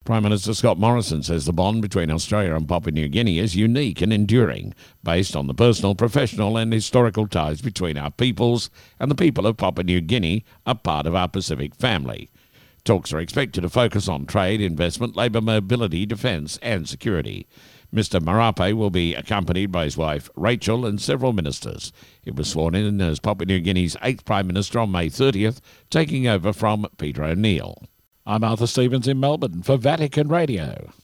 Prime Minister Scott Morrison says the bond between Australia and Papua New Guinea is unique and enduring, based on the personal, professional and historical ties between our peoples, and the people of Papua New Guinea are part of our Pacific family. Talks are expected to focus on trade, investment, labour mobility, defence and security. Mr Marape will be accompanied by his wife Rachel and several ministers. He was sworn in as Papua New Guinea's 8th Prime Minister on May 30th, taking over from Peter O'Neill. I'm Arthur Stevens in Melbourne for Vatican Radio.